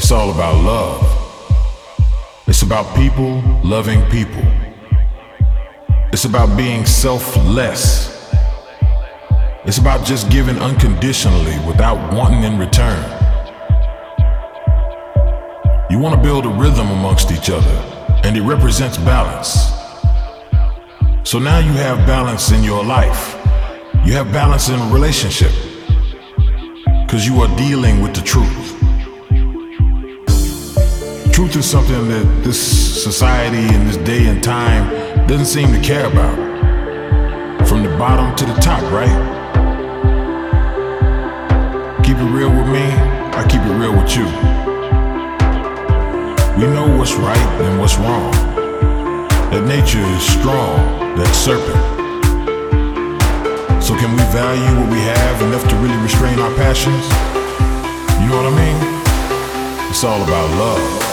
It's all about love. It's about people loving people. It's about being selfless. It's about just giving unconditionally without wanting in return. You want to build a rhythm amongst each other, and it represents balance. So now you have balance in your life. You have balance in a relationship, because you are dealing with the truth. Truth is something that this society in this day and time doesn't seem to care about. From the bottom to the top, right? Keep it real with me, I keep it real with you. We know what's right and what's wrong. That nature is strong, that serpent. So can we value what we have enough to really restrain our passions? You know what I mean? It's all about love.